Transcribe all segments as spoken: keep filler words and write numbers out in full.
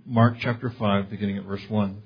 Mark chapter five, beginning at verse one.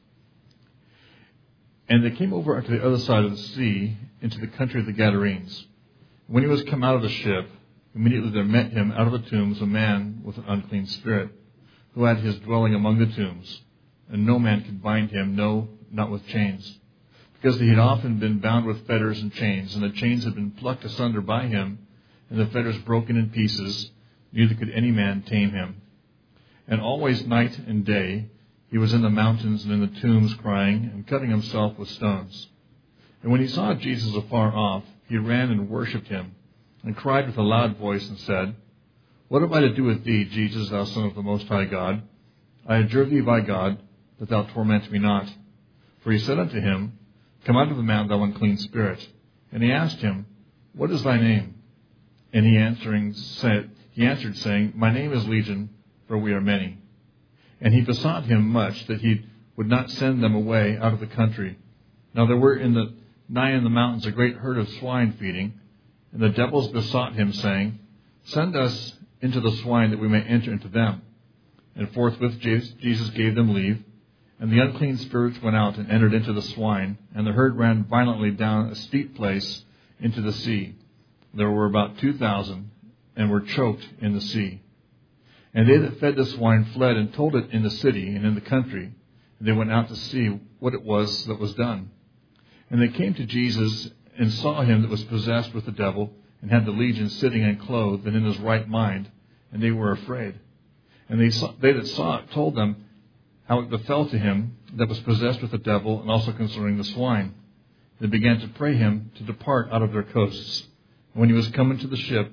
And they came over unto the other side of the sea, into the country of the Gadarenes. When he was come out of the ship, immediately there met him out of the tombs a man with an unclean spirit, who had his dwelling among the tombs. And no man could bind him, no, not with chains, because he had often been bound with fetters and chains, and the chains had been plucked asunder by him, and the fetters broken in pieces, neither could any man tame him. And always night and day he was in the mountains and in the tombs, crying and cutting himself with stones. And when he saw Jesus afar off, he ran and worshipped him, and cried with a loud voice, and said, What have I to do with thee, Jesus, thou Son of the Most High God? I adjure thee by God, that thou torment me not. For he said unto him, Come out of the man, thou unclean spirit. And he asked him, What is thy name? And he answering said, he answered, saying, My name is Legion, for we are many. And he besought him much that he would not send them away out of the country. Now there were in the nigh in the mountains a great herd of swine feeding, and the devils besought him, saying, Send us into the swine, that we may enter into them. And forthwith Jesus gave them leave, and the unclean spirits went out and entered into the swine, and the herd ran violently down a steep place into the sea. There were about two thousand, and were choked in the sea. And they that fed the swine fled and told it in the city and in the country. And they went out to see what it was that was done. And they came to Jesus and saw him that was possessed with the devil, and had the legion sitting and clothed and in his right mind, and they were afraid. And they, saw, they that saw it told them how it befell to him that was possessed with the devil, and also concerning the swine. They began to pray him to depart out of their coasts. And when he was come into the ship,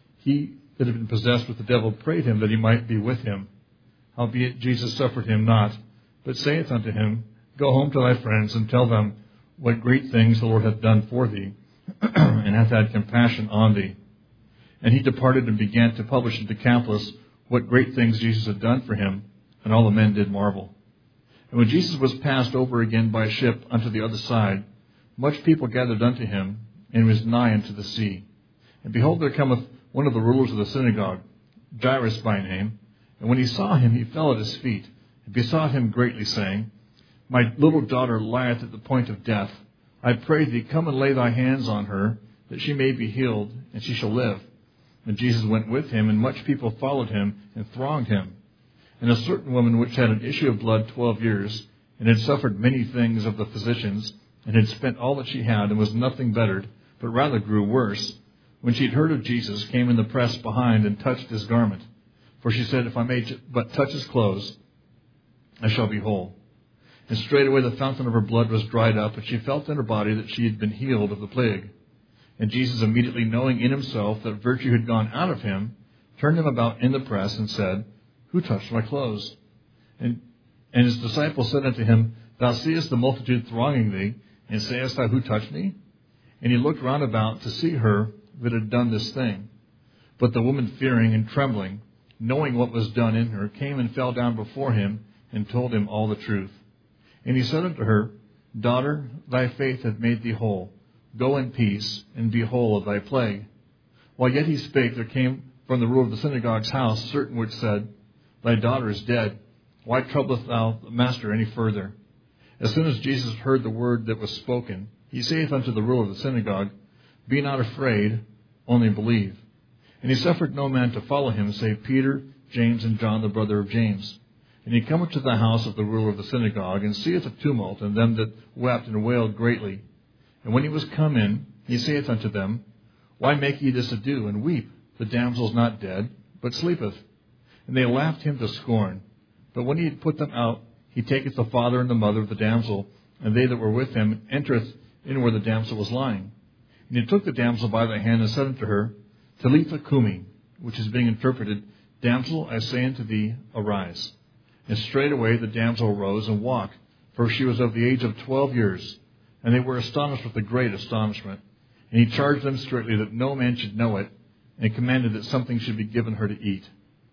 he that had been possessed with the devil prayed him that he might be with him. Howbeit Jesus suffered him not, but saith unto him, Go home to thy friends, and tell them what great things the Lord hath done for thee, and hath had compassion on thee. And he departed and began to publish in Decapolis what great things Jesus had done for him, and all the men did marvel. And when Jesus was passed over again by ship unto the other side, much people gathered unto him, and was nigh unto the sea. And behold, there cometh one of the rulers of the synagogue, Jairus by name, and when he saw him, he fell at his feet, and besought him greatly, saying, My little daughter lieth at the point of death. I pray thee, come and lay thy hands on her, that she may be healed, and she shall live. And Jesus went with him, and much people followed him, and thronged him. And a certain woman which had an issue of blood twelve years, and had suffered many things of the physicians, and had spent all that she had, and was nothing bettered, but rather grew worse, when she had heard of Jesus, came in the press behind, and touched his garment. For she said, If I may but touch his clothes, I shall be whole. And straightway the fountain of her blood was dried up, and she felt in her body that she had been healed of the plague. And Jesus, immediately knowing in himself that virtue had gone out of him, turned him about in the press, and said, Who touched my clothes? And, and his disciples said unto him, Thou seest the multitude thronging thee, and sayest thou, Who touched me? And he looked round about to see her that had done this thing. But the woman, fearing and trembling, knowing what was done in her, came and fell down before him, and told him all the truth. And he said unto her, Daughter, thy faith hath made thee whole. Go in peace, and be whole of thy plague. While yet he spake, there came from the ruler of the synagogue's house certain which said, Thy daughter is dead. Why troublest thou the master any further? As soon as Jesus heard the word that was spoken, he saith unto the ruler of the synagogue, Be not afraid, only believe. And he suffered no man to follow him, save Peter, James, and John, the brother of James. And he cometh to the house of the ruler of the synagogue, and seeth a tumult, and them that wept and wailed greatly. And when he was come in, he saith unto them, Why make ye this ado, and weep? The damsel is not dead, but sleepeth. And they laughed him to scorn. But when he had put them out, he taketh the father and the mother of the damsel, and they that were with him, entereth in where the damsel was lying. And he took the damsel by the hand, and said unto her, Talitha cumi, which is being interpreted, Damsel, I say unto thee, arise. And straightway the damsel arose and walked, for she was of the age of twelve years. And they were astonished with a great astonishment. And he charged them straitly that no man should know it, and commanded that something should be given her to eat.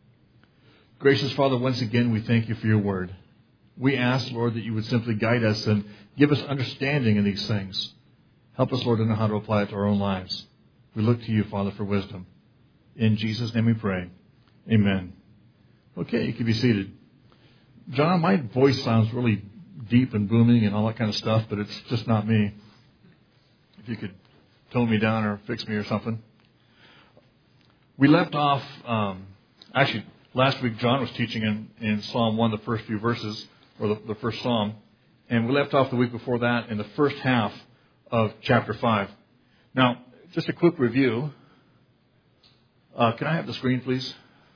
Gracious Father, once again we thank you for your word. We ask, Lord, that you would simply guide us and give us understanding in these things. Help us, Lord, to know how to apply it to our own lives. We look to you, Father, for wisdom. In Jesus' name we pray. Amen. Okay, you can be seated. John, my voice sounds really deep and booming and all that kind of stuff, but it's just not me. If you could tone me down or fix me or something. We left off, um, actually, last week John was teaching in, in Psalm one, the first few verses, or the, the first Psalm. And we left off the week before that in the first half of chapter five. Now, just a quick review. Uh, can I have the screen, please?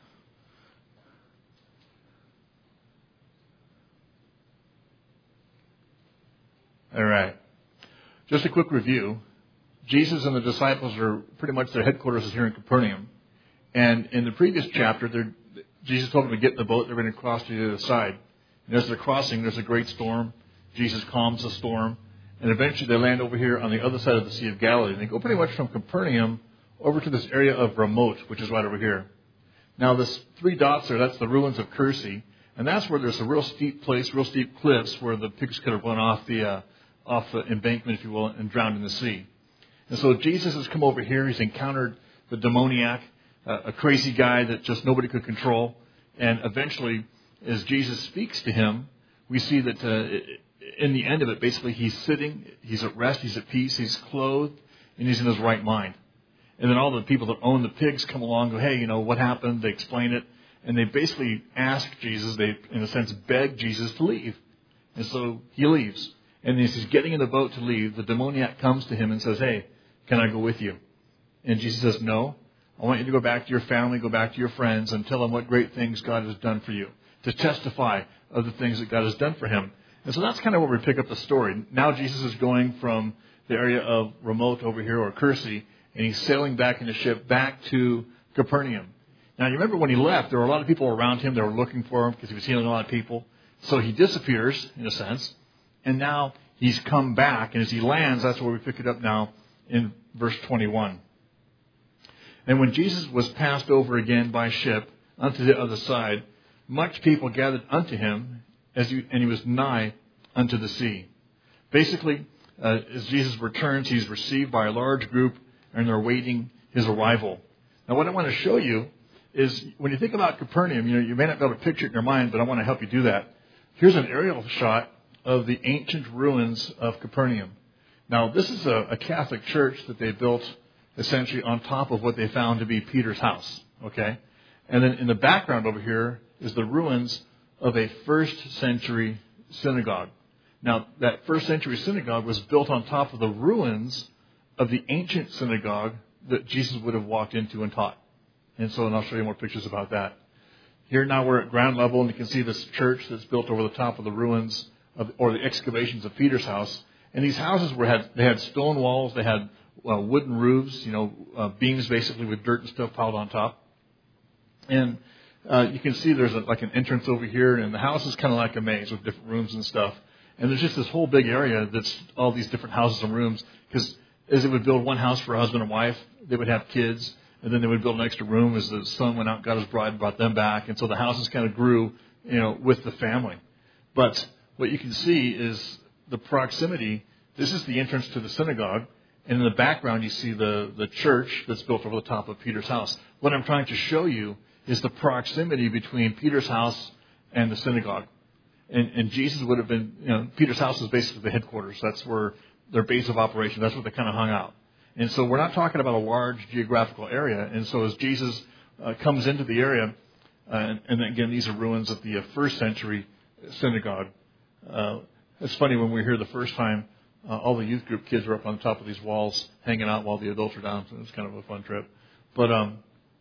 All right. Just a quick review. Jesus and the disciples are pretty much their headquarters is here in Capernaum. And in the previous chapter, Jesus told them to get in the boat. They're going to cross to the other side. And as they're crossing, there's a great storm. Jesus calms the storm. And eventually they land over here on the other side of the Sea of Galilee. And they go pretty much from Capernaum over to this area of Ramoth, which is right over here. Now, this three dots there, that's the ruins of Kursi. And that's where there's a real steep place, real steep cliffs where the pigs could have run off the, uh, off the embankment, if you will, and drowned in the sea. And so Jesus has come over here. He's encountered the demoniac, uh, a crazy guy that just nobody could control. And eventually, as Jesus speaks to him, we see that uh, in the end of it, basically, he's sitting, he's at rest, he's at peace, he's clothed, and he's in his right mind. And then all the people that own the pigs come along and go, hey, you know, what happened? They explain it. And they basically ask Jesus, they, in a sense, beg Jesus to leave. And so he leaves. And as he's getting in the boat to leave, the demoniac comes to him and says, hey, can I go with you? And Jesus says, no. I want you to go back to your family, go back to your friends, and tell them what great things God has done for you. To testify of the things that God has done for him. And so that's kind of where we pick up the story. Now Jesus is going from the area of Ramoth over here, or Kursi, and he's sailing back in a ship back to Capernaum. Now, you remember when he left, there were a lot of people around him that were looking for him because he was healing a lot of people. So he disappears, in a sense, and now he's come back. And as he lands, that's where we pick it up now in verse twenty-one. And when Jesus was passed over again by ship unto the other side, much people gathered unto him, as he, and he was nigh unto the sea. Basically, uh, as Jesus returns, he's received by a large group, and they're awaiting his arrival. Now, what I want to show you is, when you think about Capernaum, you know, you may not be able to picture it in your mind, but I want to help you do that. Here's an aerial shot of the ancient ruins of Capernaum. Now, this is a, a Catholic church that they built essentially on top of what they found to be Peter's house. Okay? And then in the background over here is the ruins of a first century synagogue. Now, that first century synagogue was built on top of the ruins of the ancient synagogue that Jesus would have walked into and taught. And so, and I'll show you more pictures about that. Here now we're at ground level, and you can see this church that's built over the top of the ruins of, or the excavations of Peter's house. And these houses were had they had stone walls, they had uh, wooden roofs, you know, uh, beams basically with dirt and stuff piled on top. And uh, you can see there's a, like an entrance over here, and the house is kind of like a maze with different rooms and stuff. And there's just this whole big area that's all these different houses and rooms, because as they would build one house for a husband and wife, they would have kids, and then they would build an extra room as the son went out, got his bride, brought them back. And so the houses kind of grew, you know, with the family. But what you can see is the proximity. This is the entrance to the synagogue. And in the background, you see the, the church that's built over the top of Peter's house. What I'm trying to show you is the proximity between Peter's house and the synagogue. And, and Jesus would have been, you know, Peter's house is basically the headquarters. That's where their base of operation. That's where they kind of hung out. And so we're not talking about a large geographical area. And so as Jesus uh, comes into the area, uh, and, and again, these are ruins of the uh, first century synagogue. Uh, it's funny, when we were here the first time, uh, all the youth group kids were up on top of these walls hanging out while the adults were down. So it was kind of a fun trip. But, um,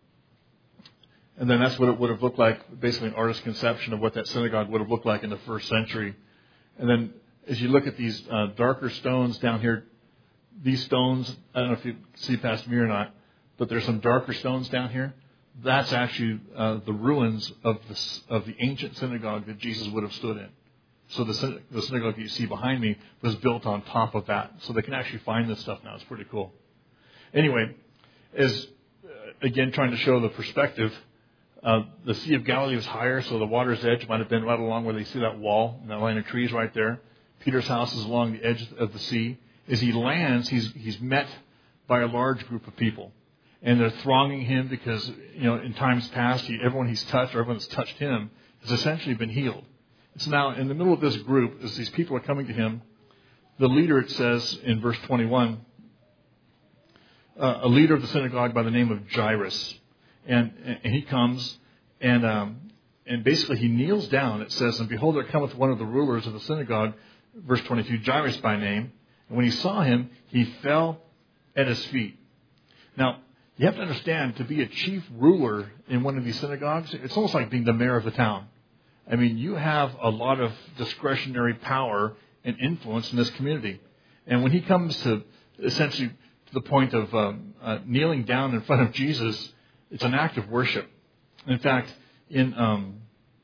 and then that's what it would have looked like, basically an artist's conception of what that synagogue would have looked like in the first century. And then as you look at these uh, darker stones down here, these stones, I don't know if you see past me or not, but there's some darker stones down here. That's actually uh, the ruins of the, of the ancient synagogue that Jesus would have stood in. So the, the synagogue that you see behind me was built on top of that. So they can actually find this stuff now. It's pretty cool. Anyway, as uh, again trying to show the perspective, uh, the Sea of Galilee was higher, so the water's edge might have been right along where they see that wall and that line of trees right there. Peter's house is along the edge of the sea. As he lands, he's he's met by a large group of people. And they're thronging him because, you know, in times past, he, everyone he's touched or everyone that's touched him has essentially been healed. So now, in the middle of this group, as these people are coming to him, the leader, it says in verse twenty-one, uh, a leader of the synagogue by the name of Jairus, and, and he comes and um, and basically he kneels down. It says, and behold, there cometh one of the rulers of the synagogue, verse twenty-two, Jairus by name, and when he saw him, he fell at his feet. Now, you have to understand, to be a chief ruler in one of these synagogues, it's almost like being the mayor of the town. I mean, you have a lot of discretionary power and influence in this community. And when he comes to essentially to the point of um, uh, kneeling down in front of Jesus, it's an act of worship. In fact, in um,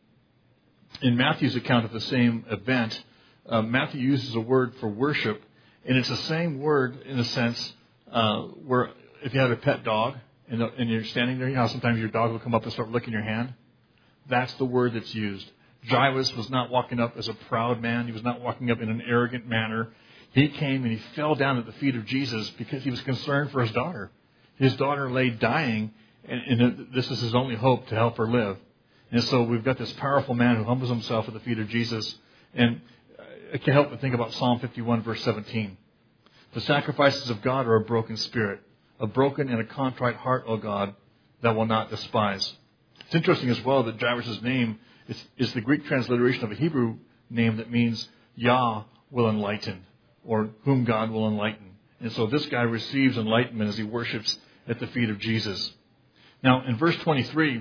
in Matthew's account of the same event, uh, Matthew uses a word for worship, and it's the same word in a sense uh, where if you have a pet dog and, and you're standing there, you know how sometimes your dog will come up and start licking your hand? That's the word that's used. Jairus was not walking up as a proud man. He was not walking up in an arrogant manner. He came and he fell down at the feet of Jesus because he was concerned for his daughter. His daughter lay dying, and, and this is his only hope to help her live. And so we've got this powerful man who humbles himself at the feet of Jesus. And I can't help but think about Psalm fifty-one, verse seventeen. The sacrifices of God are a broken spirit, a broken and a contrite heart, O God, that will not despise. It's interesting as well that Jairus' name is, is the Greek transliteration of a Hebrew name that means Yah will enlighten, or whom God will enlighten. And so this guy receives enlightenment as he worships at the feet of Jesus. Now, in verse twenty-three,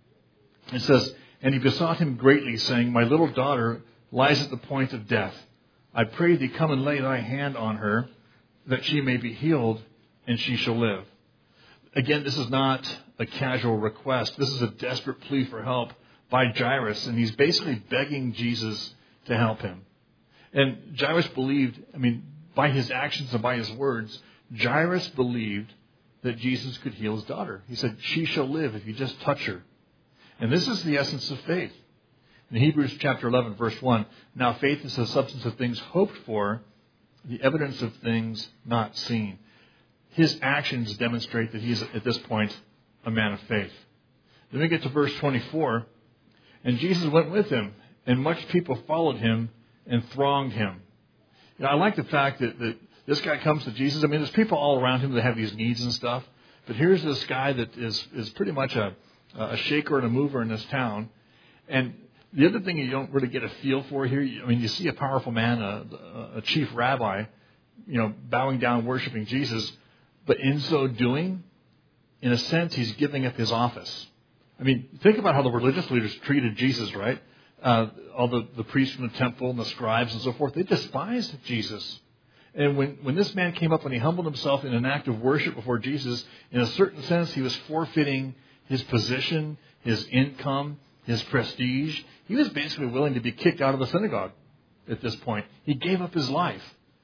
it says, and he besought him greatly, saying, my little daughter lies at the point of death. I pray thee, come and lay thy hand on her, that she may be healed, and she shall live. Again, this is not a casual request. This is a desperate plea for help by Jairus, and he's basically begging Jesus to help him. And Jairus believed, I mean, by his actions and by his words, Jairus believed that Jesus could heal his daughter. He said, she shall live if you just touch her. And this is the essence of faith. In Hebrews chapter eleven, verse one, now faith is the substance of things hoped for, the evidence of things not seen. His actions demonstrate that he's, at this point, a man of faith. Then we get to verse twenty-four. And Jesus went with him, and much people followed him and thronged him. You know, I like the fact that, that this guy comes to Jesus. I mean, there's people all around him that have these needs and stuff. But here's this guy that is, is pretty much a, a shaker and a mover in this town. And the other thing you don't really get a feel for here, I mean, you see a powerful man, a, a chief rabbi, you know, bowing down, worshiping Jesus. But in so doing, in a sense, he's giving up his office. I mean, think about how the religious leaders treated Jesus, right? Uh, all the, the priests from the temple and the scribes and so forth, they despised Jesus. And when, when this man came up and he humbled himself in an act of worship before Jesus, in a certain sense, he was forfeiting his position, his income, his prestige. He was basically willing to be kicked out of the synagogue at this point. He gave up his life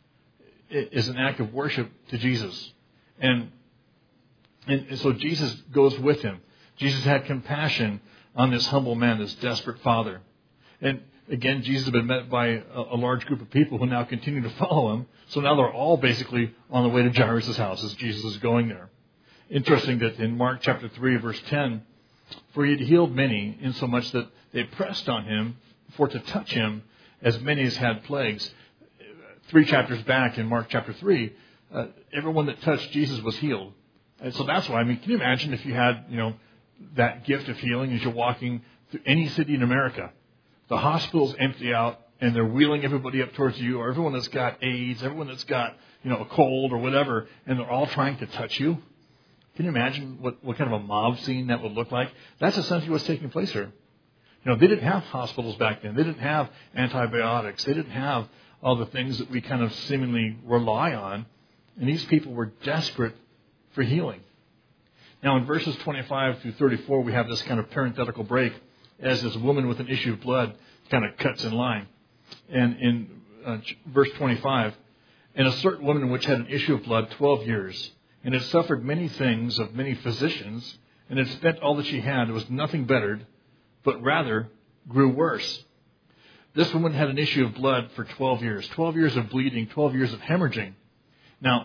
as an act of worship to Jesus. And, and, and so Jesus goes with him. Jesus had compassion on this humble man, this desperate father. And again, Jesus had been met by a, a large group of people who now continue to follow him. So now they're all basically on the way to Jairus' house as Jesus is going there. Interesting that in Mark chapter three, verse ten, for he had healed many, insomuch that they pressed on him for to touch him, as many as had plagues. Three chapters back in Mark chapter three, uh, everyone that touched Jesus was healed. And so that's why, I mean, can you imagine if you had, you know, that gift of healing as you're walking through any city in America? The hospitals empty out and they're wheeling everybody up towards you, or everyone that's got AIDS, everyone that's got, you know, a cold or whatever, and they're all trying to touch you. Can you imagine what, what kind of a mob scene that would look like? That's essentially what's taking place here. You know, they didn't have hospitals back then. They didn't have antibiotics. They didn't have all the things that we kind of seemingly rely on. And these people were desperate for healing. Now, in verses twenty-five through thirty-four, we have this kind of parenthetical break as this woman with an issue of blood kind of cuts in line. And in uh, verse twenty-five, and a certain woman which had an issue of blood twelve years, and had suffered many things of many physicians, and had spent all that she had, was nothing bettered, but rather grew worse. This woman had an issue of blood for twelve years, twelve years of bleeding, twelve years of hemorrhaging. Now,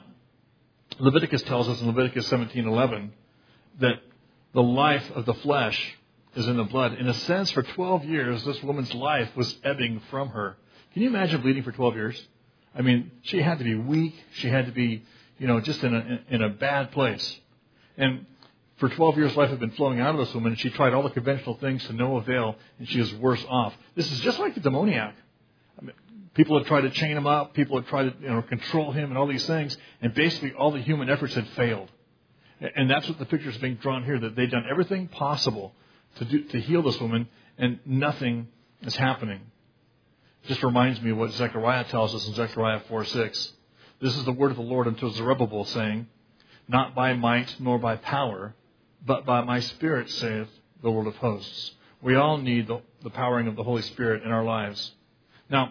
Leviticus tells us in Leviticus seventeen eleven that the life of the flesh is in the blood. In a sense, for twelve years, this woman's life was ebbing from her. Can you imagine bleeding for twelve years? I mean, she had to be weak. She had to be, you know, just in a, in a bad place. And for twelve years, life had been flowing out of this woman, and she tried all the conventional things to no avail, and she was worse off. This is just like the demoniac. I mean, people had tried to chain him up. People had tried to, you know, control him and all these things, and basically all the human efforts had failed. And that's what the picture is being drawn here, that they've done everything possible to do, to heal this woman, and nothing is happening. It just reminds me of what Zechariah tells us in Zechariah four six. This is the word of the Lord unto Zerubbabel, saying, not by might nor by power, but by my Spirit, saith the Lord of hosts. We all need the, the powering of the Holy Spirit in our lives. Now,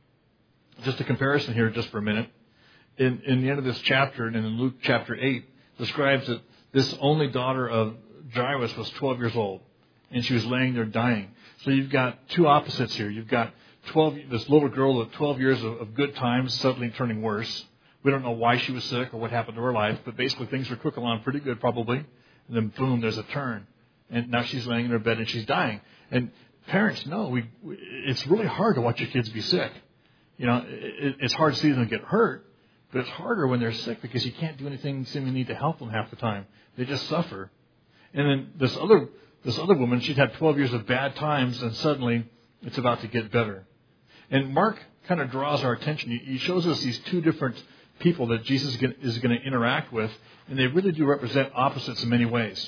just a comparison here just for a minute. In, in the end of this chapter, and in Luke chapter eight, describes that this only daughter of Jairus was twelve years old, and she was laying there dying. So you've got two opposites here. You've got twelve, this little girl with twelve years of, of good times suddenly turning worse. We don't know why she was sick or what happened to her life, but basically things were cooking along pretty good probably. And then boom, there's a turn. And now she's laying in her bed and she's dying. And parents know we, we it's really hard to watch your kids be sick. You know, it, it's hard to see them get hurt. But it's harder when they're sick because you can't do anything seemingly to help them half the time. They just suffer. And then this other this other woman, she'd had twelve years of bad times, and suddenly it's about to get better. And Mark kind of draws our attention. He shows us these two different people that Jesus is going to interact with, and they really do represent opposites in many ways.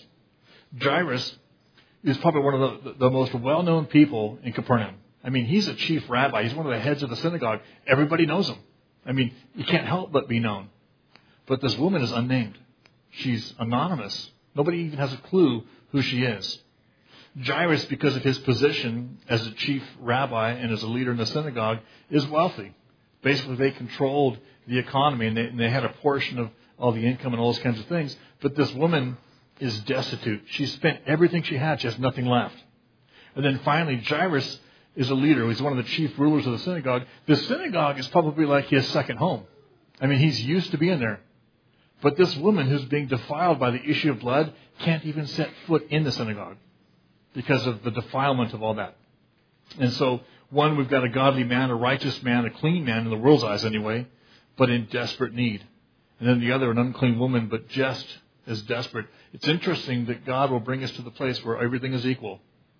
Jairus is probably one of the, the most well-known people in Capernaum. I mean, he's a chief rabbi. He's one of the heads of the synagogue. Everybody knows him. I mean, you can't help but be known. But this woman is unnamed. She's anonymous. Nobody even has a clue who she is. Jairus, because of his position as a chief rabbi and as a leader in the synagogue, is wealthy. Basically, they controlled the economy, and they, and they had a portion of all the income and all those kinds of things. But this woman is destitute. She spent everything she had. She has nothing left. And then finally, Jairus is a leader. He's one of the chief rulers of the synagogue. The synagogue is probably like his second home. I mean, he's used to being there. But this woman who's being defiled by the issue of blood can't even set foot in the synagogue because of the defilement of all that. And so, one, we've got a godly man, a righteous man, a clean man in the world's eyes anyway, but in desperate need. And then the other, an unclean woman, but just as desperate. It's interesting that God will bring us to the place where everything is equal.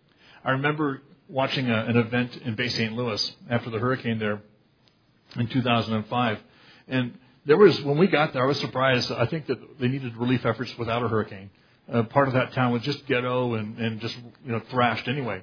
I remember watching a, an event in Bay Saint Louis after the hurricane there in two thousand five. And there was, when we got there, I was surprised. I think that they needed relief efforts without a hurricane. Uh, part of that town was just ghetto and, and just, you know, thrashed anyway.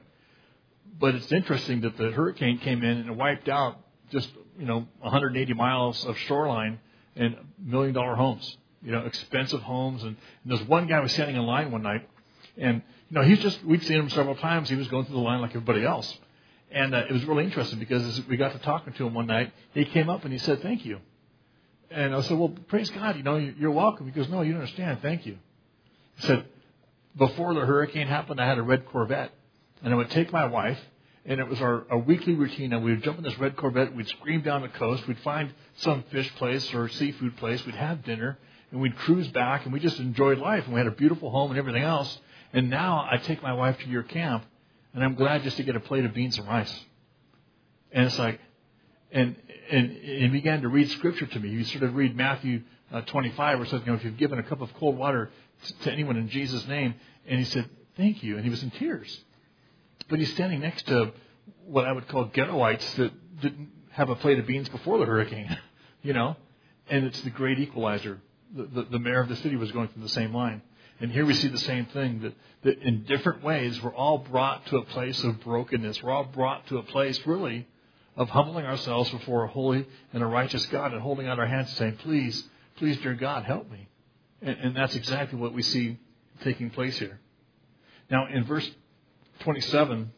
But it's interesting that the hurricane came in and it wiped out just, you know, one hundred eighty miles of shoreline and million dollar homes, you know, expensive homes. And, and there's one guy was standing in line one night, and, you know, he's just, we'd seen him several times. He was going through the line like everybody else. And uh, it was really interesting because as we got to talking to him one night, he came up and he said, thank you. And I said, well, praise God, you know, you're welcome. He goes, no, you don't understand. Thank you. He said, before the hurricane happened, I had a red Corvette. And I would take my wife, and it was our, our weekly routine. And we would jump in this red Corvette. We'd scream down the coast. We'd find some fish place or seafood place. We'd have dinner, and we'd cruise back, and we just enjoyed life. And we had a beautiful home and everything else. And now I take my wife to your camp, and I'm glad just to get a plate of beans and rice. And it's like, and and, and he began to read Scripture to me. He started to read Matthew uh, twenty-five, where it says, you know, if you've given a cup of cold water to, to anyone in Jesus' name, and he said, thank you. And he was in tears. But he's standing next to what I would call ghettoites that didn't have a plate of beans before the hurricane, you know. And it's the great equalizer. The, the, the mayor of the city was going through the same line. And here we see the same thing, that, that in different ways we're all brought to a place of brokenness. We're all brought to a place, really, of humbling ourselves before a holy and a righteous God and holding out our hands and saying, please, please, dear God, help me. And, and that's exactly what we see taking place here. Now, in verse twenty-seven,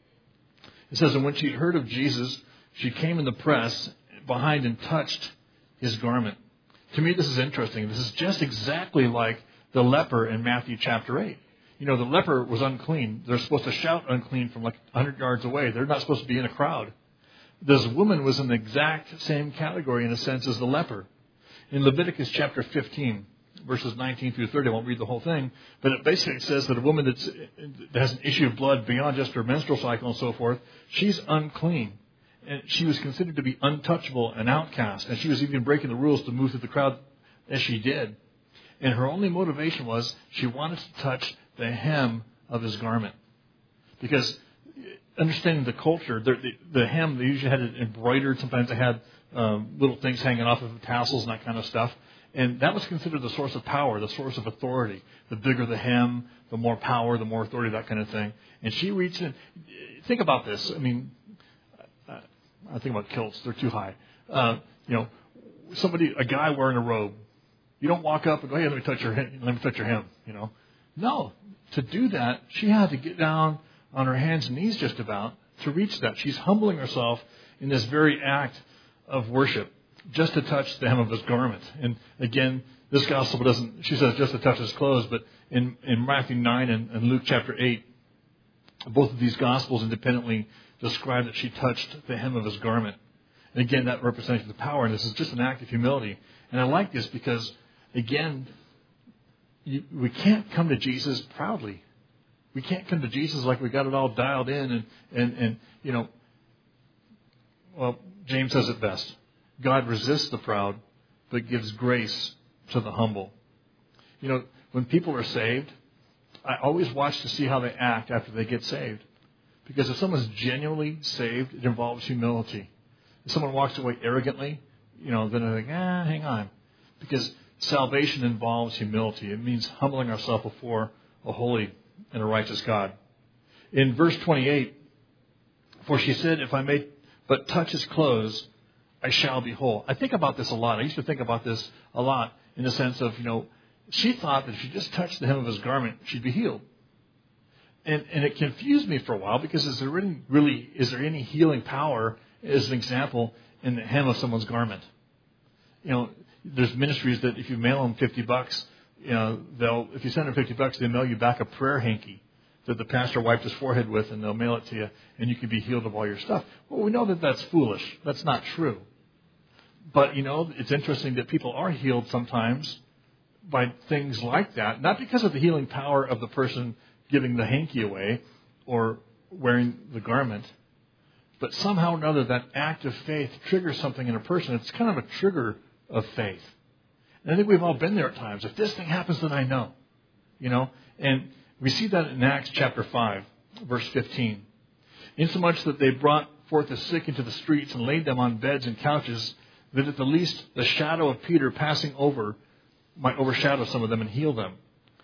it says, and when she heard of Jesus, she came in the press behind and touched his garment. To me, this is interesting. This is just exactly like the leper in Matthew chapter eight. You know, the leper was unclean. They're supposed to shout unclean from like one hundred yards away. They're not supposed to be in a crowd. This woman was in the exact same category in a sense as the leper. In Leviticus chapter fifteen, verses nineteen through thirty. I won't read the whole thing, but it basically says that a woman that's, that has an issue of blood beyond just her menstrual cycle and so forth, she's unclean. And she was considered to be untouchable and outcast. And she was even breaking the rules to move through the crowd as she did. And her only motivation was she wanted to touch the hem of his garment. Because understanding the culture, the, the, the hem, they usually had it embroidered. Sometimes they had um, little things hanging off of tassels and that kind of stuff. And that was considered the source of power, the source of authority. The bigger the hem, the more power, the more authority, that kind of thing. And she reached in. Think about this. I mean, I think about kilts. They're too high. Uh, you know, somebody, a guy wearing a robe. You don't walk up and go, hey, let me touch your hem. Let me touch your hem. You know, no. To do that, she had to get down on her hands and knees just about to reach that. She's humbling herself in this very act of worship, just to touch the hem of his garment. And again, this gospel doesn't, she says just to touch his clothes, but in, in Matthew nine and, and Luke chapter eight, both of these gospels independently describe that she touched the hem of his garment. And again, that represents the power, and this is just an act of humility. And I like this because, again, you, we can't come to Jesus proudly. We can't come to Jesus like we got it all dialed in and, and, and you know, well, James says it best. God resists the proud, but gives grace to the humble. You know, when people are saved, I always watch to see how they act after they get saved. Because if someone's genuinely saved, it involves humility. If someone walks away arrogantly, you know, then they're like, ah, hang on. Because salvation involves humility. It means humbling ourselves before a holy and a righteous God. In verse twenty-eight, for she said, if I may but touch his clothes, I shall be whole. I think about this a lot. I used to think about this a lot in the sense of, you know, she thought that if she just touched the hem of his garment, she'd be healed. And, and it confused me for a while because is there really, really, is there any healing power, as an example, in the hem of someone's garment? You know, there's ministries that if you mail them fifty bucks, you know, they'll, if you send them fifty bucks, they mail you back a prayer hanky that the pastor wiped his forehead with, and they'll mail it to you, and you can be healed of all your stuff. Well, we know that that's foolish. That's not true. But, you know, it's interesting that people are healed sometimes by things like that, not because of the healing power of the person giving the hanky away or wearing the garment, but somehow or another that act of faith triggers something in a person. It's kind of a trigger of faith. And I think we've all been there at times. If this thing happens, then I know. You know, and we see that in Acts chapter five, verse fifteen. Insomuch that they brought forth the sick into the streets and laid them on beds and couches, that at the least the shadow of Peter passing over might overshadow some of them and heal them.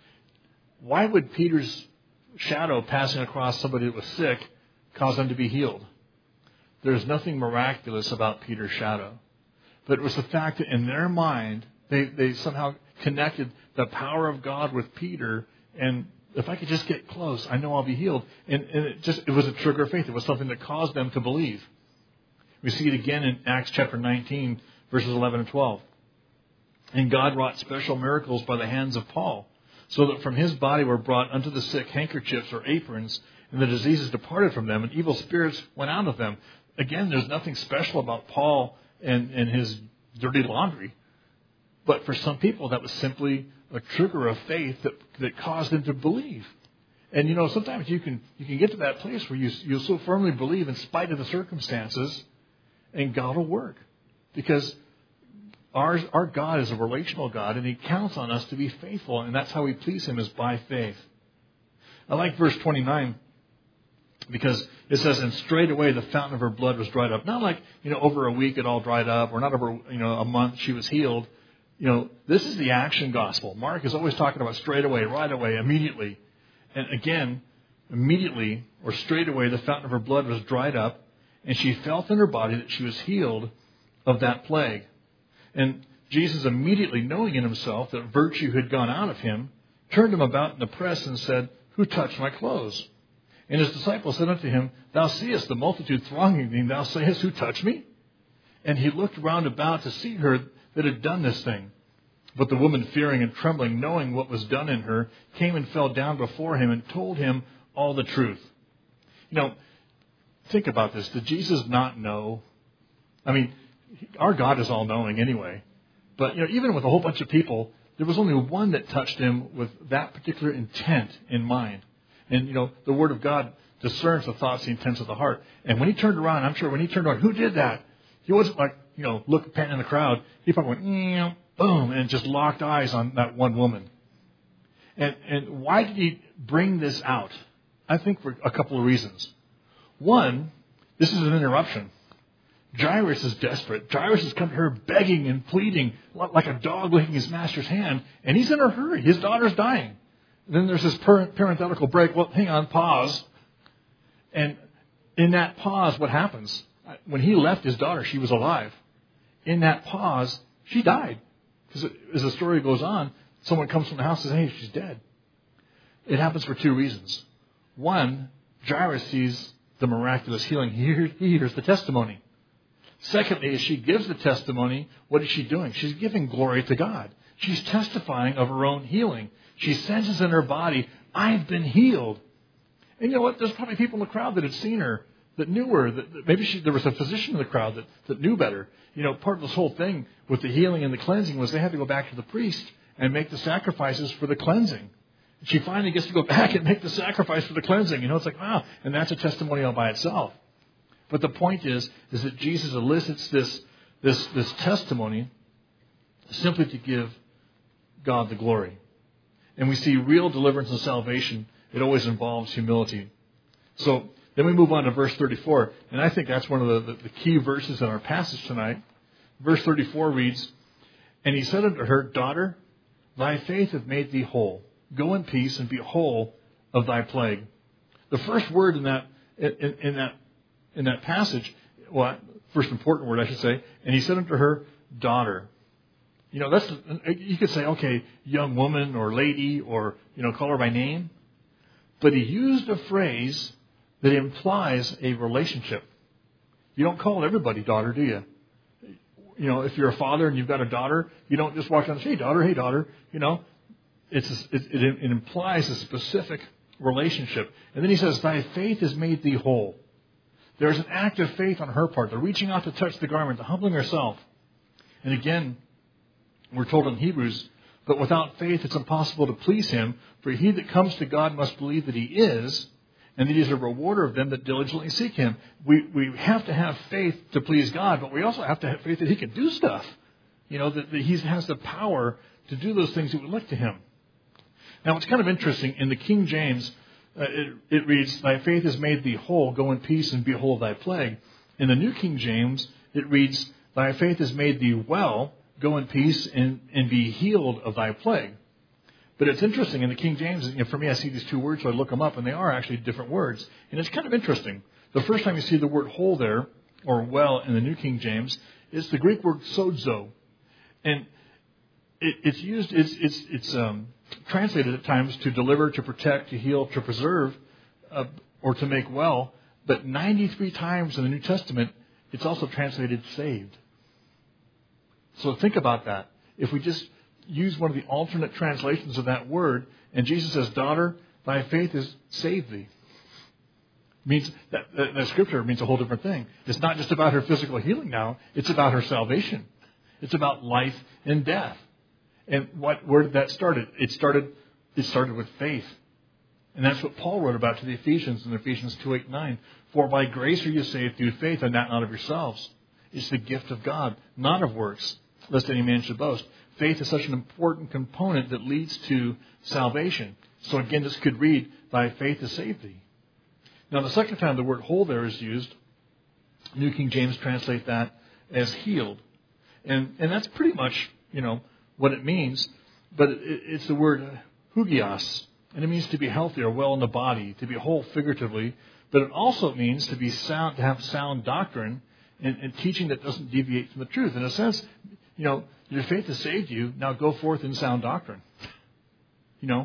Why would Peter's shadow passing across somebody that was sick cause them to be healed? There's nothing miraculous about Peter's shadow. But it was the fact that in their mind, they, they somehow connected the power of God with Peter, and if I could just get close, I know I'll be healed. And, and it just it was a trigger of faith. It was something that caused them to believe. We see it again in Acts chapter nineteen, verses eleven and twelve. And God wrought special miracles by the hands of Paul, so that from his body were brought unto the sick handkerchiefs or aprons, and the diseases departed from them, and evil spirits went out of them. Again, there's nothing special about Paul and, and his dirty laundry. But for some people, that was simply a trigger of faith that, that caused them to believe. And, you know, sometimes you can you can get to that place where you you so firmly believe in spite of the circumstances, and God will work. Because our, our God is a relational God, and he counts on us to be faithful, and that's how we please him, is by faith. I like verse twenty-nine, because it says, and straightway the fountain of her blood was dried up. Not like, you know, over a week it all dried up, or not over, you know, a month she was healed. You know, this is the action gospel. Mark is always talking about straightaway, right away, immediately. And again, immediately or straightaway the fountain of her blood was dried up, and she felt in her body that she was healed of that plague. And Jesus, immediately knowing in himself that virtue had gone out of him, turned him about in the press and said, who touched my clothes? And his disciples said unto him, thou seest the multitude thronging thee, and thou sayest, who touched me? And he looked round about to see her that had done this thing. But the woman, fearing and trembling, knowing what was done in her, came and fell down before him and told him all the truth. You know, think about this. Did Jesus not know? I mean, our God is all-knowing anyway. But, you know, even with a whole bunch of people there was only one that touched him with that particular intent in mind. And, you know, the Word of God discerns the thoughts, the intents of the heart. And when he turned around, I'm sure when he turned around, who did that? He wasn't like, you know, look, panting in the crowd. He probably went, boom, and just locked eyes on that one woman. And, and why did he bring this out? I think for a couple of reasons. One, this is an interruption. Jairus is desperate. Jairus has come to her begging and pleading like a dog licking his master's hand, and he's in a hurry. His daughter's dying. And then there's this parenthetical break. Well, hang on, pause. And in that pause, what happens? When he left his daughter, she was alive. In that pause, she died. Because as the story goes on, someone comes from the house and says, hey, she's dead. It happens for two reasons. One, Jairus sees the miraculous healing. He hears, he hears the testimony. Secondly, as she gives the testimony, what is she doing? She's giving glory to God. She's testifying of her own healing. She senses in her body, I've been healed. And you know what? There's probably people in the crowd that had seen her, that knew her, that, that maybe she, there was a physician in the crowd that, that knew better. You know, part of this whole thing with the healing and the cleansing was they had to go back to the priest and make the sacrifices for the cleansing. She finally gets to go back and make the sacrifice for the cleansing. You know, it's like, wow. And that's a testimony all by itself. But the point is, is that Jesus elicits this, this, this testimony simply to give God the glory. And we see real deliverance and salvation. It always involves humility. So then we move on to verse thirty-four. And I think that's one of the, the, the key verses in our passage tonight. Verse thirty-four reads, and he said unto her, daughter, thy faith hath made thee whole. Go in peace and be whole of thy plague. The first word in that in, in that in that passage, well, first important word I should say, and he said unto her, daughter. You know, that's you could say, okay, young woman or lady, or you know, call her by name. But he used a phrase that implies a relationship. You don't call everybody daughter, do you? You know, if you're a father and you've got a daughter, you don't just walk down and say, hey, daughter, hey, daughter. You know, it's a, it, it, it implies a specific relationship. And then he says, thy faith has made thee whole. There's an act of faith on her part. They're reaching out to touch the garment, to humbling herself. And again, we're told in Hebrews, but without faith it's impossible to please him, for he that comes to God must believe that he is, and that he is a rewarder of them that diligently seek him. We we have to have faith to please God, but we also have to have faith that he can do stuff. You know, that, that he has the power to do those things that would look to him. Now, it's kind of interesting. In the King James, uh, it, it reads, thy faith has made thee whole. Go in peace and behold thy plague. In the New King James, it reads, thy faith has made thee well. Go in peace and, and be healed of thy plague. But it's interesting. In the King James, you know, for me, I see these two words, so I look them up, and they are actually different words. And it's kind of interesting. The first time you see the word whole there, or well, in the New King James, it's the Greek word sozo. And it, it's used, it's, it's, it's um, translated at times to deliver, to protect, to heal, to preserve, uh, or to make well. But ninety-three times in the New Testament, it's also translated saved. So think about that. If we just use one of the alternate translations of that word, and Jesus says, daughter, thy faith has saved thee. Means that, that, that scripture means a whole different thing. It's not just about her physical healing now. It's about her salvation. It's about life and death. And what where did that start? It started, it started with faith. And that's what Paul wrote about to the Ephesians in Ephesians two, eight, nine. For by grace are you saved through faith, and that not of yourselves. It's the gift of God, not of works, lest any man should boast. Faith is such an important component that leads to salvation. So again, this could read, thy faith has saved thee. Now, the second time the word whole there is used, New King James translate that as healed. And and that's pretty much, you know, what it means. But it, it's the word hugios. And it means to be healthy or well in the body, to be whole figuratively. But it also means to be sound, to have sound doctrine and, and teaching that doesn't deviate from the truth. In a sense, you know, your faith has saved you. Now go forth in sound doctrine. You know,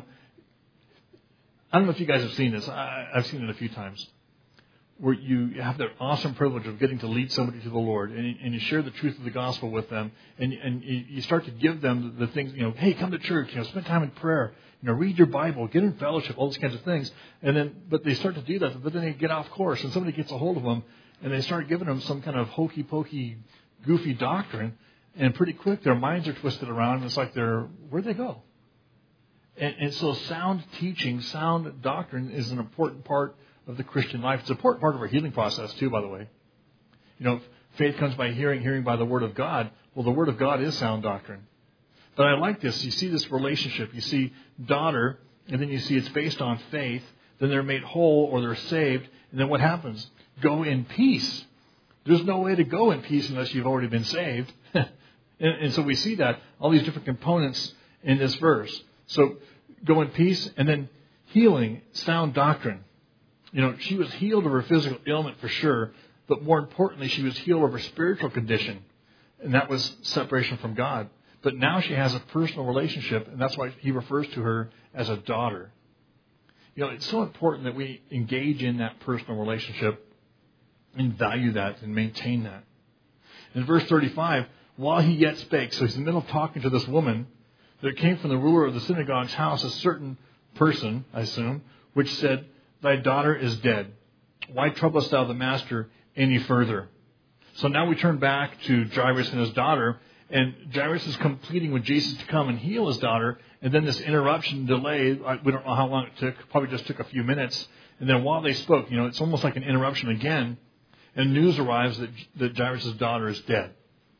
I don't know if you guys have seen this. I, I've seen it a few times. Where you have the awesome privilege of getting to lead somebody to the Lord, and you, and you share the truth of the gospel with them, and, and you start to give them the things, you know, hey, come to church, you know, spend time in prayer, you know, read your Bible, get in fellowship, all those kinds of things. And then, but they start to do that, but then they get off course, and somebody gets a hold of them, and they start giving them some kind of hokey-pokey, goofy doctrine, And pretty quick, their minds are twisted around, and it's like they're, where'd they go? And, and so sound teaching, sound doctrine is an important part of the Christian life. It's an important part of our healing process, too, by the way. You know, faith comes by hearing, hearing by the Word of God. Well, the Word of God is sound doctrine. But I like this. You see this relationship. You see daughter, and then you see it's based on faith. Then they're made whole or they're saved. And then what happens? Go in peace. There's no way to go in peace unless you've already been saved. and, and so we see that, all these different components in this verse. So go in peace, and then healing, sound doctrine. You know, she was healed of her physical ailment for sure, but more importantly, she was healed of her spiritual condition, and that was separation from God. But now she has a personal relationship, and that's why he refers to her as a daughter. You know, it's so important that we engage in that personal relationship and value that and maintain that. In verse thirty-five, while he yet spake, so he's in the middle of talking to this woman, there came from the ruler of the synagogue's house a certain person, I assume, which said, thy daughter is dead. Why troublest thou the master any further? So now we turn back to Jairus and his daughter, and Jairus is come pleading with Jesus to come and heal his daughter, and then this interruption, delay, we don't know how long it took, probably just took a few minutes, and then while they spoke, you know, it's almost like an interruption again, and news arrives that, that Jairus' daughter is dead.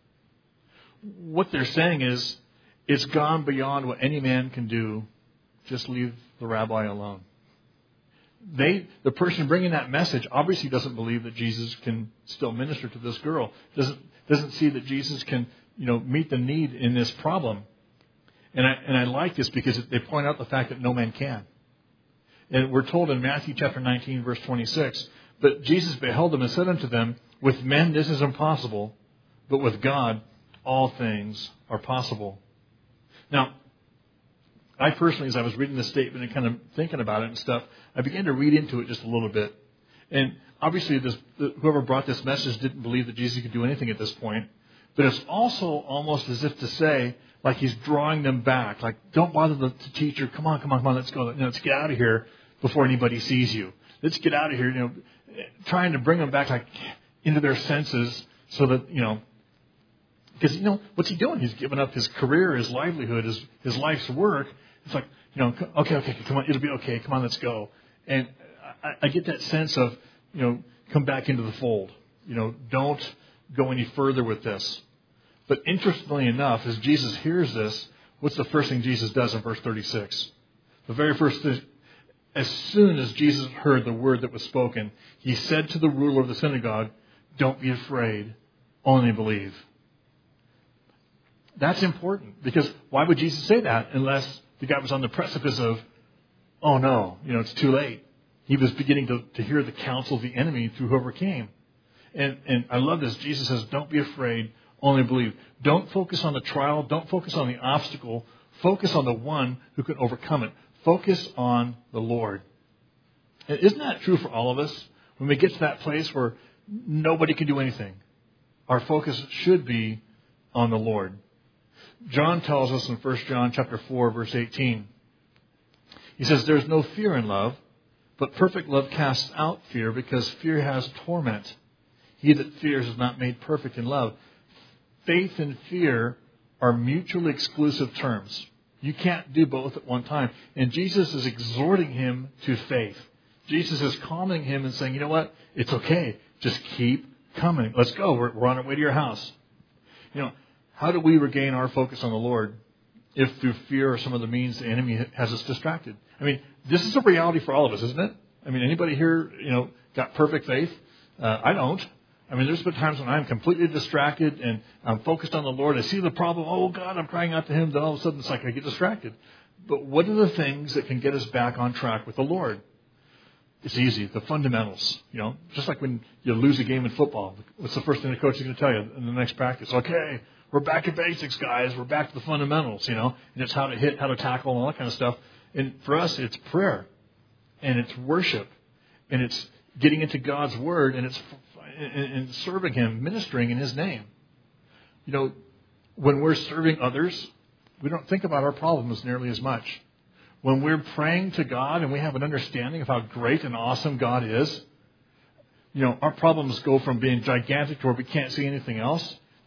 What they're saying is, it's gone beyond what any man can do. Just leave the rabbi alone. They, the person bringing that message obviously doesn't believe that Jesus can still minister to this girl. Doesn't doesn't see that Jesus can, you know, meet the need in this problem. And I and I like this because they point out the fact that no man can. And we're told in Matthew chapter nineteen, verse twenty-six, but Jesus beheld them and said unto them, with men this is impossible, but with God all things are possible. Now, I personally, as I was reading this statement and kind of thinking about it and stuff, I began to read into it just a little bit. And obviously, this, whoever brought this message didn't believe that Jesus could do anything at this point. But it's also almost as if to say, like he's drawing them back. Like, don't bother the, the teacher. Come on, come on, come on, let's go. You know, let's get out of here before anybody sees you. Let's get out of here, you know, trying to bring them back like into their senses so that, you know, because, you know, what's he doing? He's given up his career, his livelihood, his, his life's work. It's like, you know, okay, okay, come on, it'll be okay. Come on, let's go. And I, I get that sense of, you know, come back into the fold. You know, don't go any further with this. But interestingly enough, as Jesus hears this, what's the first thing Jesus does in verse thirty-six? The very first thing, as soon as Jesus heard the word that was spoken, he said to the ruler of the synagogue, don't be afraid, only believe. That's important, because why would Jesus say that unless the guy was on the precipice of, oh no, you know, it's too late. He was beginning to, to hear the counsel of the enemy through whoever came. And, and I love this. Jesus says, don't be afraid, only believe. Don't focus on the trial. Don't focus on the obstacle. Focus on the one who can overcome it. Focus on the Lord. And isn't that true for all of us? When we get to that place where nobody can do anything, our focus should be on the Lord. John tells us in First John chapter four, verse eighteen, he says, there's no fear in love, but perfect love casts out fear, because fear has torment. He that fears is not made perfect in love. Faith and fear are mutually exclusive terms. You can't do both at one time. And Jesus is exhorting him to faith. Jesus is calming him and saying, you know what? It's okay. Just keep coming. Let's go. We're, we're on our way to your house. You know, how do we regain our focus on the Lord if through fear or some of the means the enemy has us distracted? I mean, this is a reality for all of us, isn't it? I mean, anybody here, you know, got perfect faith? Uh, I don't. I mean, there's been times when I'm completely distracted and I'm focused on the Lord. I see the problem. Oh, God, I'm crying out to him. Then all of a sudden it's like I get distracted. But what are the things that can get us back on track with the Lord? It's easy. The fundamentals, you know, just like when you lose a game in football. What's the first thing the coach is going to tell you in the next practice? Okay, we're back to basics, guys. We're back to the fundamentals, you know, and it's how to hit, how to tackle, and all that kind of stuff. And for us, it's prayer, and it's worship, and it's getting into God's word, and it's and serving him, ministering in his name. You know, when we're serving others, we don't think about our problems nearly as much. When we're praying to God and we have an understanding of how great and awesome God is, you know, our problems go from being gigantic to where we can't see anything else,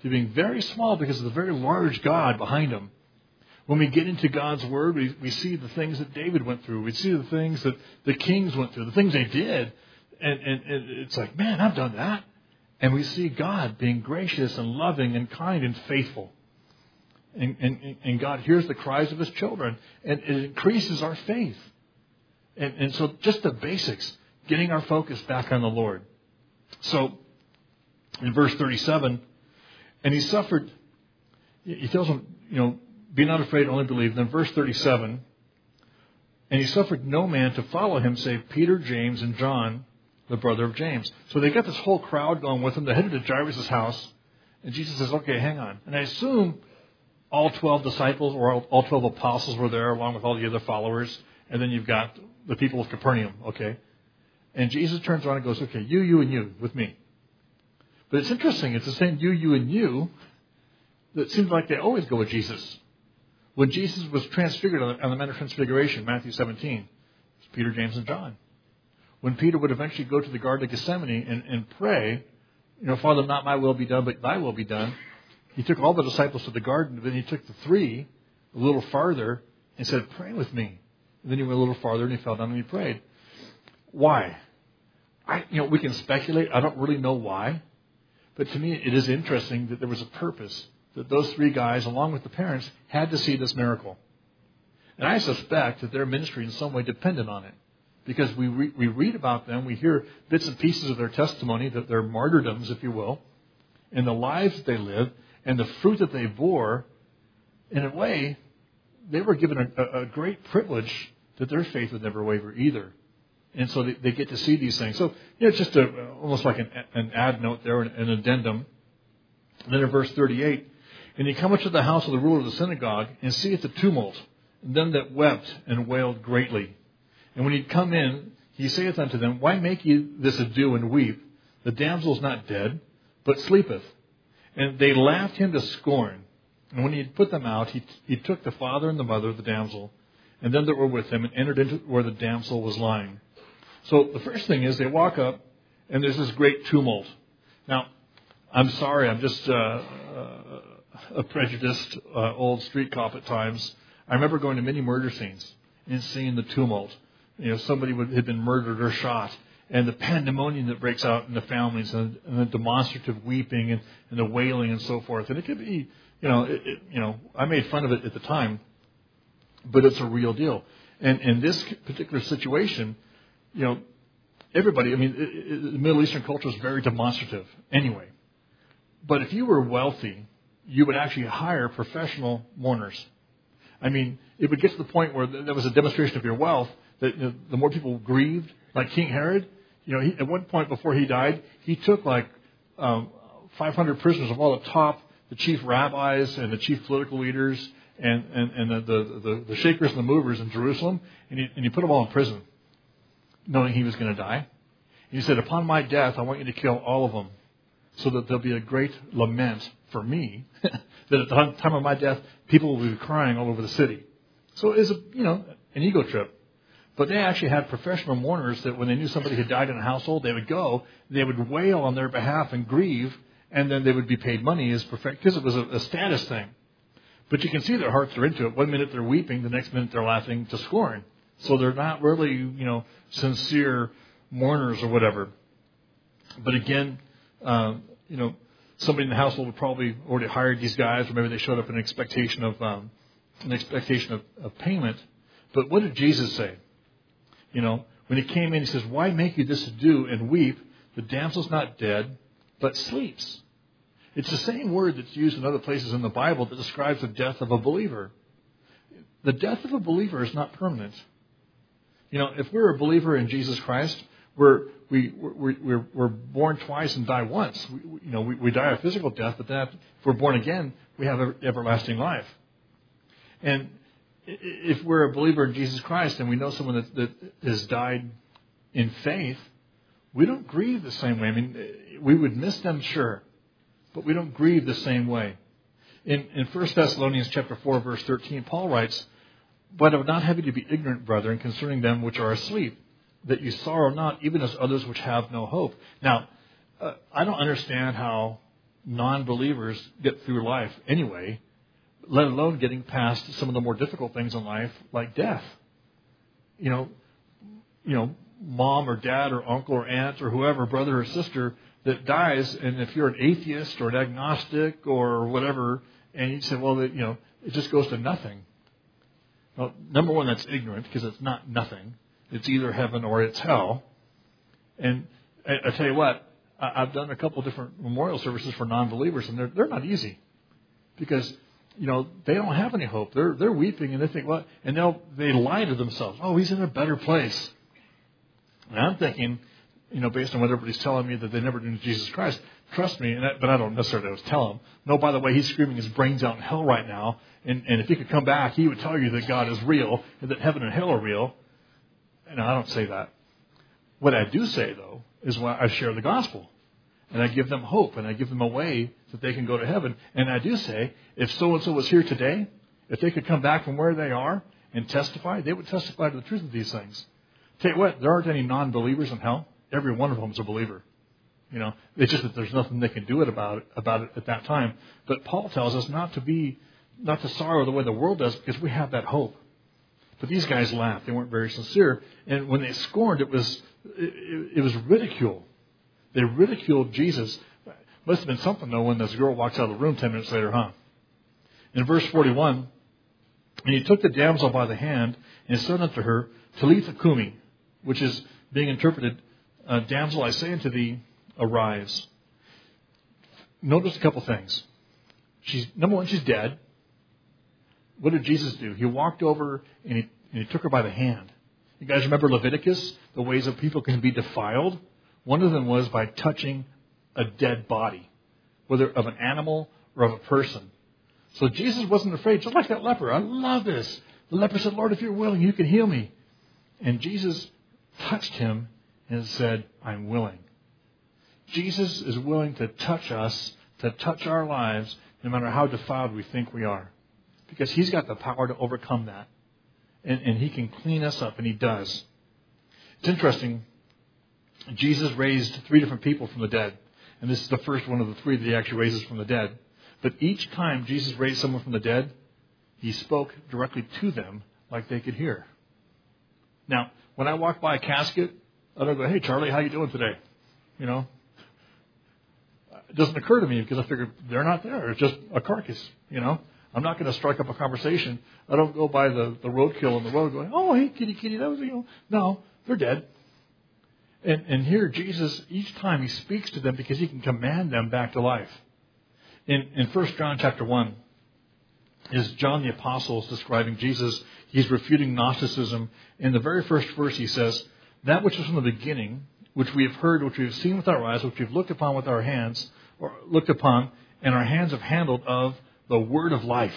to being very small because of the very large God behind him. When we get into God's Word, we, we see the things that David went through. We see the things that the kings went through, the things they did. And, and, and it's like, man, I've done that. And we see God being gracious and loving and kind and faithful. And, and, and God hears the cries of his children. And it increases our faith. And, and so just the basics, getting our focus back on the Lord. So in verse thirty-seven, and he suffered, he tells them, you know, be not afraid, only believe. Then verse thirty-seven, and he suffered no man to follow him save Peter, James, and John, the brother of James. So they got this whole crowd going with him. They headed to Jairus' house. And Jesus says, okay, hang on. And I assume all twelve disciples or all twelve apostles were there along with all the other followers. And then you've got the people of Capernaum, okay? And Jesus turns around and goes, okay, you, you, and you with me. But it's interesting. It's the same you, you, and you that seems like they always go with Jesus. When Jesus was transfigured on the, on the Mount of Transfiguration, Matthew seventeen, it's Peter, James, and John. When Peter would eventually go to the Garden of Gethsemane and, and pray, you know, Father, not my will be done, but thy will be done. He took all the disciples to the garden, but then he took the three a little farther and said, pray with me. And then he went a little farther and he fell down and he prayed. Why? I, you know, we can speculate. I don't really know why. But to me, it is interesting that there was a purpose that those three guys, along with the parents, had to see this miracle. And I suspect that their ministry in some way depended on it. Because we re- we read about them, we hear bits and pieces of their testimony, that their martyrdoms, if you will, and the lives that they lived, and the fruit that they bore. In a way, they were given a, a great privilege that their faith would never waver either. And so they, they get to see these things. So you know, it's just a, almost like an, an ad note there, an, an addendum. And then in verse thirty-eight, and he cometh to the house of the ruler of the synagogue, and seeth the tumult, and them that wept and wailed greatly. And when he come in, he saith unto them, why make ye this ado and weep? The damsel is not dead, but sleepeth. And they laughed him to scorn. And when he had put them out, he, he took the father and the mother of the damsel, and them that were with him, and entered into where the damsel was lying. So the first thing is they walk up, and there's this great tumult. Now, I'm sorry, I'm just uh, uh, a prejudiced uh, old street cop at times. I remember going to many murder scenes and seeing the tumult. You know, somebody would have been murdered or shot, and the pandemonium that breaks out in the families, and, and the demonstrative weeping, and, and the wailing, and so forth. And it could be, you know, it, it, you know, I made fun of it at the time, but it's a real deal. And in this particular situation, you know, everybody, I mean, it, it, the Middle Eastern culture is very demonstrative anyway. But if you were wealthy, you would actually hire professional mourners. I mean, it would get to the point where there was a demonstration of your wealth, that you know, the more people grieved, like King Herod, you know, he, at one point before he died, he took like um, five hundred prisoners of all the top, the chief rabbis and the chief political leaders and, and, and the, the, the, the shakers and the movers in Jerusalem, and he, and he put them all in prison, knowing he was going to die. And he said, upon my death, I want you to kill all of them, so that there'll be a great lament for me, that at the time of my death, people will be crying all over the city. So it's a, you know, an ego trip. But they actually had professional mourners that when they knew somebody had died in a household, they would go, they would wail on their behalf and grieve, and then they would be paid money as perfect, because it was a, a status thing. But you can see their hearts are into it. One minute they're weeping, the next minute they're laughing to scorn. So they're not really, you know, sincere mourners or whatever. But again, um, you know, somebody in the household would probably already hired these guys, or maybe they showed up in expectation of um, an expectation of, of payment. But what did Jesus say? You know, when he came in, he says, why make you this ado and weep? The damsel's not dead, but sleeps. It's the same word that's used in other places in the Bible that describes the death of a believer. The death of a believer is not permanent. You know, if we're a believer in Jesus Christ, we're we we're we're, we're born twice and die once. We, you know, we, we die a physical death, but then if we're born again, we have everlasting life. And if we're a believer in Jesus Christ and we know someone that, that has died in faith, we don't grieve the same way. I mean, we would miss them, sure, but we don't grieve the same way. In, in First Thessalonians chapter four, verse thirteen, Paul writes, but I would not have you to be ignorant, brethren, concerning them which are asleep, that you sorrow not, even as others which have no hope. Now, uh, I don't understand how non-believers get through life anyway, let alone getting past some of the more difficult things in life, like death. You know, you know, mom or dad or uncle or aunt or whoever, brother or sister that dies, and if you're an atheist or an agnostic or whatever, and you say, well, you know, it just goes to nothing. Well, number one, that's ignorant, because it's not nothing. It's either heaven or it's hell. And I, I tell you what, I, I've done a couple different memorial services for non-believers, and they're they're not easy, because you know they don't have any hope. They're they're weeping, and they think, what? And they'll they lie to themselves. Oh, he's in a better place. And I'm thinking, you know, based on what everybody's telling me that they never knew Jesus Christ, trust me, and I, but I don't necessarily always tell them. No, by the way, he's screaming his brains out in hell right now, and, and if he could come back, he would tell you that God is real, and that heaven and hell are real. And I don't say that. What I do say, though, is when I share the gospel, and I give them hope, and I give them a way that they can go to heaven. And I do say, if so-and-so was here today, if they could come back from where they are and testify, they would testify to the truth of these things. Tell you what, there aren't any non-believers in hell. Every one of them is a believer. You know, it's just that there's nothing they can do it about it, about it at that time. But Paul tells us not to be, not to sorrow the way the world does, because we have that hope. But these guys laughed. They weren't very sincere. And when they scorned, it was, it, it was ridicule. They ridiculed Jesus. Must have been something, though, when this girl walks out of the room ten minutes later, huh? In verse forty-one, and he took the damsel by the hand and said unto her, Talitha cumi, which is being interpreted, uh, damsel, I say unto thee, arise. Notice a couple things. She's number one, she's dead. What did Jesus do? He walked over and he, and he took her by the hand. You guys remember Leviticus? The ways that people can be defiled? One of them was by touching a dead body, whether of an animal or of a person. So Jesus wasn't afraid, just like that leper. I love this. The leper said, Lord, if you're willing, you can heal me. And Jesus touched him and said, I'm willing. Jesus is willing to touch us, to touch our lives, no matter how defiled we think we are. Because he's got the power to overcome that. And, and he can clean us up, and he does. It's interesting. Jesus raised three different people from the dead. And this is the first one of the three that he actually raises from the dead. But each time Jesus raised someone from the dead, he spoke directly to them like they could hear. Now, when I walk by a casket, I don't go, hey, Charlie, how you doing today? You know, it doesn't occur to me because I figure they're not there. It's just a carcass, you know. I'm not going to strike up a conversation. I don't go by the, the roadkill on the road going, oh, hey, kitty, kitty, that was, you know. No, they're dead. And, and here Jesus, each time he speaks to them because he can command them back to life. In, in First John chapter one, is John the Apostle is describing Jesus. He's refuting Gnosticism. In the very first verse he says, that which was from the beginning, which we have heard, which we have seen with our eyes, which we have looked upon with our hands, or looked upon, and our hands have handled of the word of life.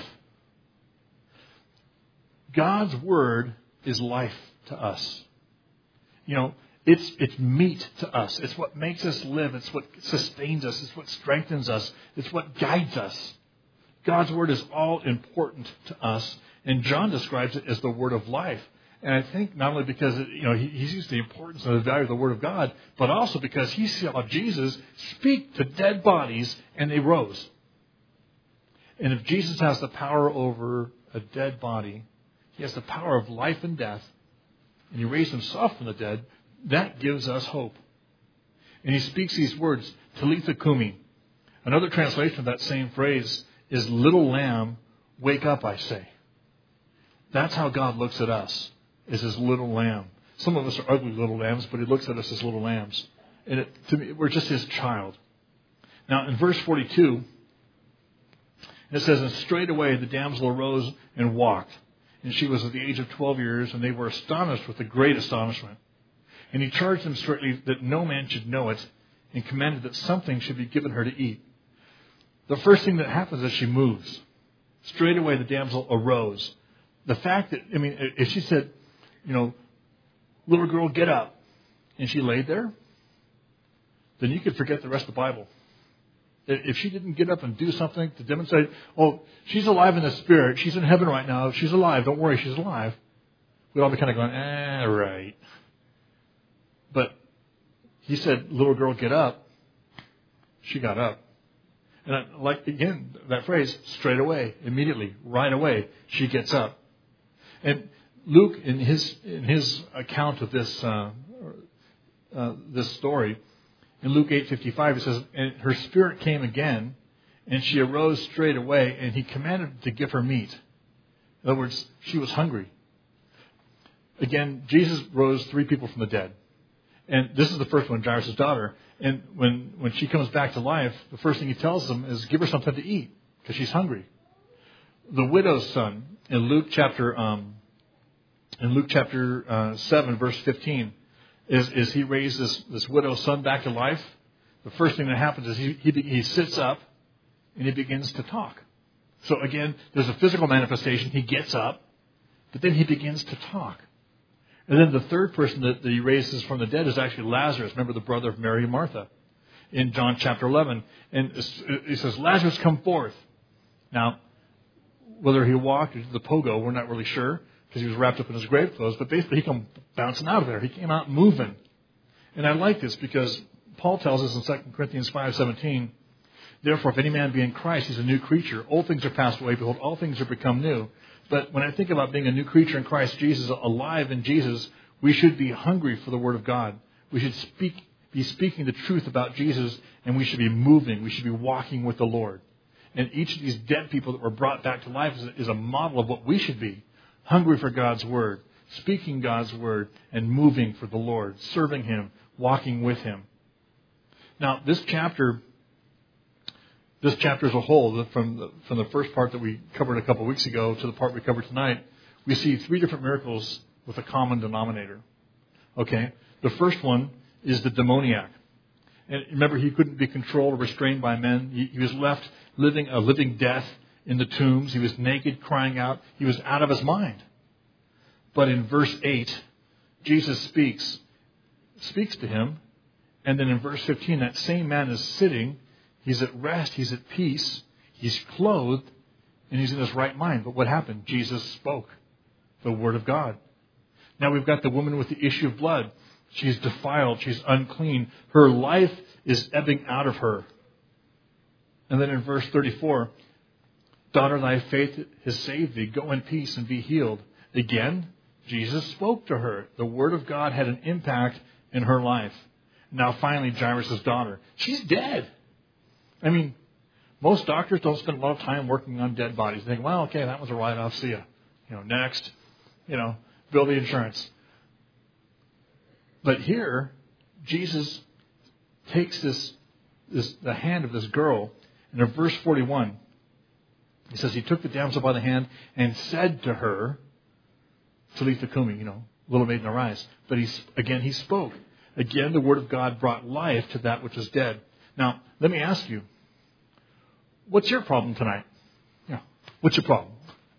God's word is life to us. You know, it's it's meat to us. It's what makes us live. It's what sustains us. It's what strengthens us. It's what guides us. God's word is all important to us. And John describes it as the word of life. And I think not only because, it, you know, he, he sees the importance and the value of the word of God, but also because he saw Jesus speak to dead bodies and they rose. And if Jesus has the power over a dead body, he has the power of life and death, and he raised himself from the dead, that gives us hope. And he speaks these words, Talitha cumi. Another translation of that same phrase is, little lamb, wake up, I say. That's how God looks at us, as his little lamb. Some of us are ugly little lambs, but he looks at us as little lambs. And it, to me, we're just his child. Now, in verse forty-two, it says, and straightway the damsel arose and walked. And she was of the age of twelve years, and they were astonished with a great astonishment. And he charged them straitly that no man should know it, and commanded that something should be given her to eat. The first thing that happens is she moves. Straightway the damsel arose. The fact that, I mean, if she said, you know, little girl, get up, and she laid there, then you could forget the rest of the Bible. If she didn't get up and do something to demonstrate, oh, she's alive in the spirit. She's in heaven right now. She's alive. Don't worry, she's alive. We'd all be kind of going, eh, right. But he said, little girl, get up. She got up. And I like, again, that phrase, straight away, immediately, right away, she gets up. And Luke, in his in his account of this uh, uh, this story, in Luke eight fifty-five, it says, and her spirit came again, and she arose straight away, and he commanded to give her meat. In other words, she was hungry. Again, Jesus rose three people from the dead. And this is the first one, Jairus' daughter. And when, when she comes back to life, the first thing he tells them is give her something to eat, because she's hungry. The widow's son, in Luke chapter um, in Luke chapter uh, seven, verse fifteen, is, is he raised this, this widow's son back to life. The first thing that happens is he, he he sits up and he begins to talk. So again, there's a physical manifestation. He gets up, but then he begins to talk. And then the third person that, that he raises from the dead is actually Lazarus. Remember, the brother of Mary and Martha in John chapter eleven. And he says, Lazarus, come forth. Now, whether he walked or did the pogo, we're not really sure, because he was wrapped up in his grave clothes. But basically, he came bouncing out of there. He came out moving. And I like this because Paul tells us in Second Corinthians five seventeen, therefore, if any man be in Christ, he's a new creature. Old things are passed away. Behold, all things are become new. But when I think about being a new creature in Christ Jesus, alive in Jesus, we should be hungry for the Word of God. We should speak, be speaking the truth about Jesus, and we should be moving. We should be walking with the Lord. And each of these dead people that were brought back to life is a, is a model of what we should be. Hungry for God's Word, speaking God's Word, and moving for the Lord, serving Him, walking with Him. Now, this chapter... This chapter as a whole, from the, from the first part that we covered a couple of weeks ago to the part we covered tonight, we see three different miracles with a common denominator. Okay? The first one is the demoniac. And remember, he couldn't be controlled or restrained by men. He, he was left living a living death in the tombs. He was naked, crying out. He was out of his mind. But in verse eight, Jesus speaks, speaks to him. And then in verse fifteen, that same man is sitting. He's at rest. He's at peace. He's clothed. And he's in his right mind. But what happened? Jesus spoke the Word of God. Now we've got the woman with the issue of blood. She's defiled. She's unclean. Her life is ebbing out of her. And then in verse thirty-four, daughter, thy faith has saved thee. Go in peace and be healed. Again, Jesus spoke to her. The Word of God had an impact in her life. Now finally, Jairus' daughter. She's dead. I mean, most doctors don't spend a lot of time working on dead bodies. They think, well, okay, that was a write-off. See ya. You know, next, you know, bill the insurance. But here, Jesus takes this, this the hand of this girl, and in verse forty-one, he says, he took the damsel by the hand and said to her, Talitha Kumi, you know, little maiden arise. But he, again, he spoke. Again, the Word of God brought life to that which was dead. Now, let me ask you, what's your problem tonight? Yeah, what's your problem?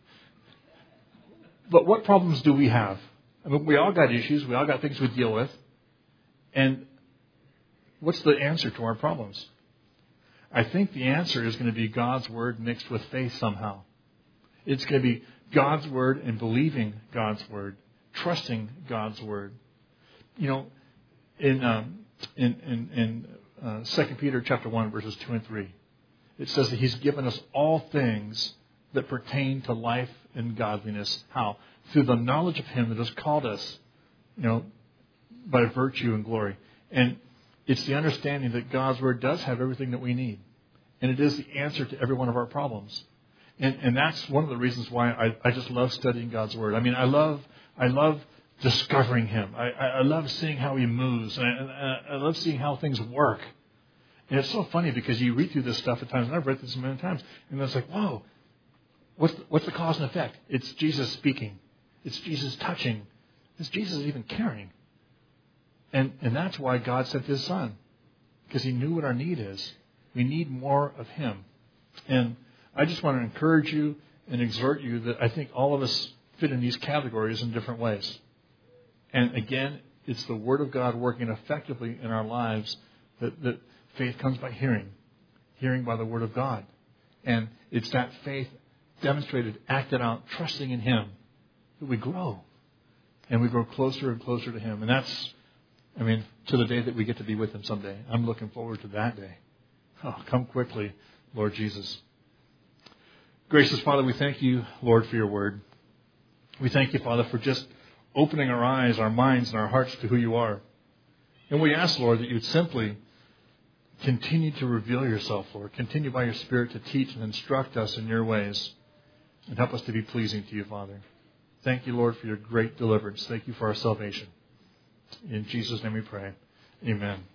But what problems do we have? I mean, we all got issues. We all got things we deal with. And what's the answer to our problems? I think the answer is going to be God's Word mixed with faith somehow. It's going to be God's Word and believing God's Word, trusting God's Word. You know, in um, in in, in uh, Second Peter chapter one, verses two and three, it says that He's given us all things that pertain to life and godliness. How? Through the knowledge of Him that has called us, you know, by virtue and glory. And it's the understanding that God's Word does have everything that we need. And it is the answer to every one of our problems. And, and that's one of the reasons why I, I just love studying God's Word. I mean, I love I love discovering Him. I, I, I love seeing how He moves. And I, and I love seeing how things work. And it's so funny because you read through this stuff at times, and I've read this many times, and it's like, whoa, what's the, what's the cause and effect? It's Jesus speaking. It's Jesus touching. It's Jesus even caring. And and that's why God sent His Son, because He knew what our need is. We need more of Him. And I just want to encourage you and exhort you that I think all of us fit in these categories in different ways. And again, it's the Word of God working effectively in our lives that, that faith comes by hearing, hearing by the Word of God. And it's that faith demonstrated, acted out, trusting in Him that we grow. And we grow closer and closer to Him. And that's, I mean, to the day that we get to be with Him someday. I'm looking forward to that day. Oh, come quickly, Lord Jesus. Gracious Father, we thank you, Lord, for your word. We thank you, Father, for just opening our eyes, our minds, and our hearts to who you are. And we ask, Lord, that you'd simply continue to reveal yourself, Lord. Continue by your Spirit to teach and instruct us in your ways and help us to be pleasing to you, Father. Thank you, Lord, for your great deliverance. Thank you for our salvation. In Jesus' name we pray. Amen.